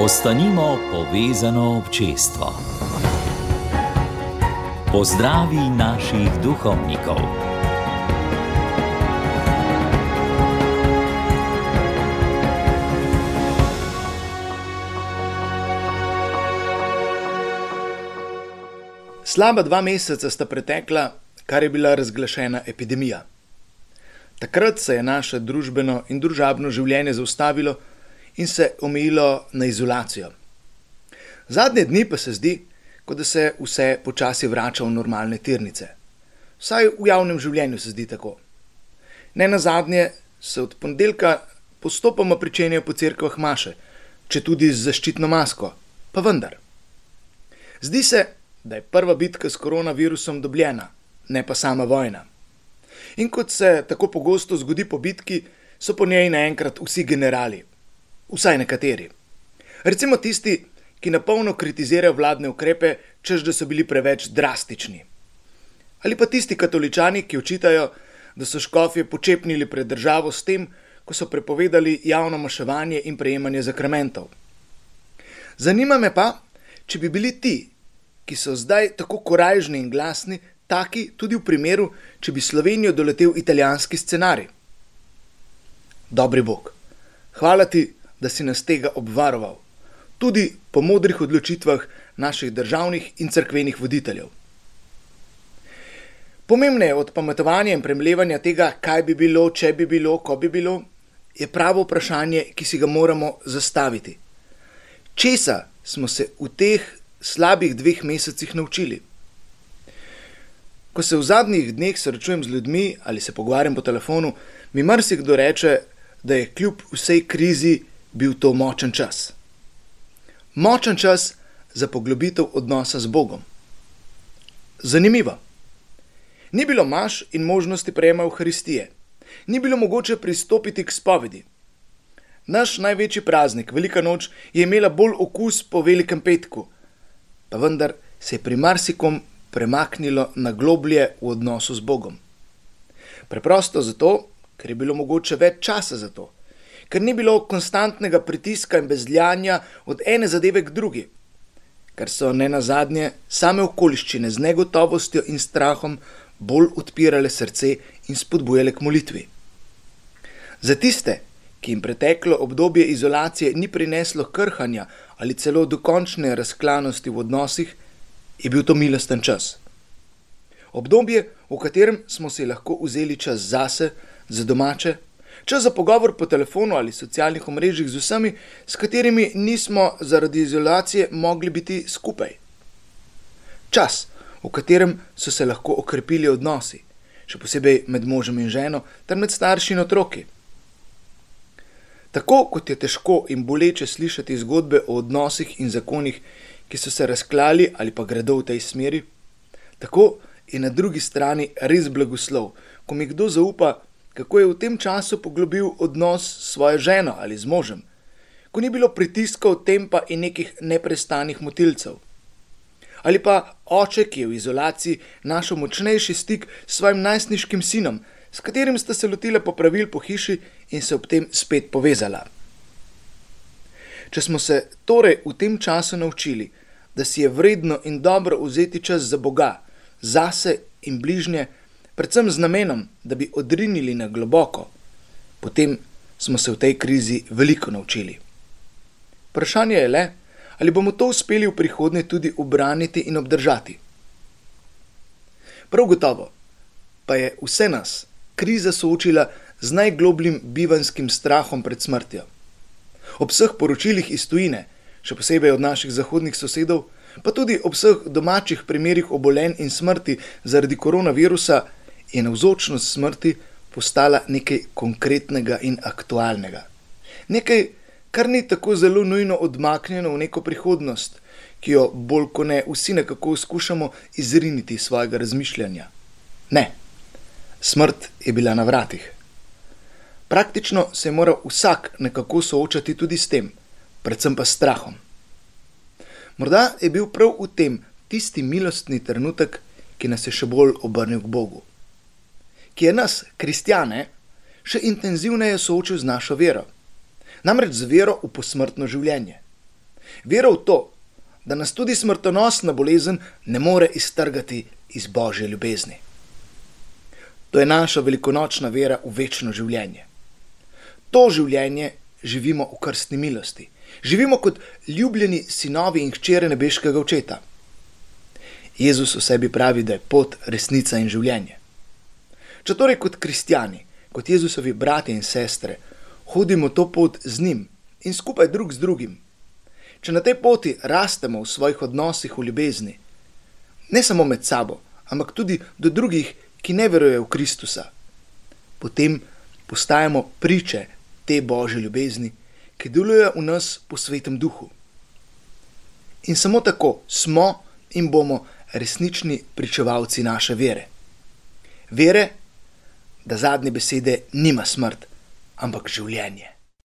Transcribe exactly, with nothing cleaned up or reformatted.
Ostanimo povezano občestvo. Pozdravi naših duhovnikov. Slaba dva meseca sta pretekla, kar je bila razglašena epidemija. Takrat se je naše družbeno in družabno življenje zaustavilo in se omejilo na izolacijo. Zadnje dni pa se zdi, kot da se vse počasi vrača v normalne tirnice. Vsaj v javnem življenju se zdi tako. Ne nazadnje se od ponedeljka postopoma pričenjajo po cerkvah maše, četudi z zaščitno masko, pa vendar. Zdi se, da je prva bitka s koronavirusom dobljena, ne pa sama vojna. In kot se tako pogosto zgodi po bitki, so po njej naenkrat vsi generali. Vsaj nekateri. Recimo tisti, ki napolno kritizirajo vladne ukrepe, češ da so bili preveč drastični. Ali pa tisti katoličani, ki očitajo, da so škofje počepnili pred državo s tem, ko so prepovedali javno maševanje in prejemanje zakramentov. Zanima me pa, če bi bili ti, ki so zdaj tako korajžni in glasni, taki tudi v primeru, če bi Slovenijo doletel italijanski scenarij. Dobri Bog, hvala ti, da si nas tega obvaroval, tudi po modrih odločitvah naših državnih in cerkvenih voditeljev. Pomembneje od pametovanja in premlevanja tega, kaj bi bilo, če bi bilo, ko bi bilo, je pravo vprašanje, ki si ga moramo zastaviti. Česa smo se v teh slabih dveh mesecih naučili? Ko se v zadnjih dneh srečujem z ljudmi ali se pogovarjam po telefonu, mi marsikdo reče, da je kljub vsej krizi bil to močen čas. Močen čas za poglobitev odnosa z Bogom. Zanimivo. Ni bilo maš in možnosti prejema Evharistije. Ni bilo mogoče pristopiti k spovedi. Naš največji praznik, Velika noč, je imela bolj okus po Velikem petku, pa vendar se je pri marsikom premaknilo na globlje v odnosu z Bogom. Preprosto zato, ker je bilo mogoče več časa za to, ker ni bilo konstantnega pritiska in bezljanja od ene zadeve k drugi, ker so nenazadnje same okoliščine z negotovostjo in strahom bolj odpirale srce in spodbujale k molitvi. Za tiste, ki jim preteklo obdobje izolacije ni prineslo krhanja ali celo dokončne razklanosti v odnosih, je bil to milosten čas. Obdobje, v katerem smo si lahko vzeli čas zase, za domače, čas za pogovor po telefonu ali socialnih omrežjih z vsemi, s katerimi nismo zaradi izolacije mogli biti skupaj. Čas, v katerem so se lahko okrepili odnosi, še posebej med možem in ženo, ter med starši in otroki. Tako kot je težko in boleče slišati zgodbe o odnosih in zakonih, ki so se razklali ali pa gredo v tej smeri, tako je na drugi strani res blagoslov, ko mi kdo zaupa, kako je v tem času poglobil odnos s svojo ženo ali z možem, ko ni bilo pritiskov, tempa in nekih neprestanih motilcev. Ali pa oče, ki je v izolaciji našel močnejši stik s svojim najstniškim sinom, s katerim sta se lotila popravil po hiši in se ob tem spet povezala. Če smo se torej v tem času naučili, da si je vredno in dobro vzeti čas za Boga, zase in bližnje, predvsem z namenom, da bi odrinili na globoko, potem smo se v tej krizi veliko naučili. Vprašanje je le, ali bomo to uspeli v prihodnje tudi ubraniti in obdržati. Prav gotovo pa je vse nas kriza soočila z najglobljim bivanskim strahom pred smrtjo. Ob vseh poročilih iz tujine, še posebej od naših zahodnih sosedov, pa tudi ob vseh domačih primerih obolenj in smrti zaradi koronavirusa, je navzočnost smrti postala nekaj konkretnega in aktualnega. Nekaj, kar ni tako zelo nujno odmaknjeno v neko prihodnost, ki jo bolj ko ne vsi nekako skušamo izriniti svojega razmišljanja. Ne, smrt je bila na vratih. Praktično se je moral vsak nekako soočati tudi s tem, predvsem pa s strahom. Morda je bil prav v tem tisti milostni trenutek, ki nas je še bolj obrnil k Bogu. Ki je nas, kristjane, še intenzivneje soočil z našo vero. Namreč z vero v posmrtno življenje. Vero v to, da nas tudi smrtonosna bolezen ne more iztrgati iz Božje ljubezni. To je naša velikonočna vera v večno življenje. To življenje živimo v krstni milosti. Živimo kot ljubljeni sinovi in hčere nebeškega Očeta. Jezus o sebi pravi, da je pot, resnica in življenje. Če torej kot kristjani, kot Jezusovi bratje in sestre, hodimo to pot z njim in skupaj drug z drugim, če na tej poti rastemo v svojih odnosih v ljubezni, ne samo med sabo, ampak tudi do drugih, ki ne verujejo v Kristusa, potem postajamo priče te Božje ljubezni, ki deluje v nas po Svetem Duhu. In samo tako smo in bomo resnični pričevalci naše vere. Vere, da zadnje besede nima smrt, ampak življenje.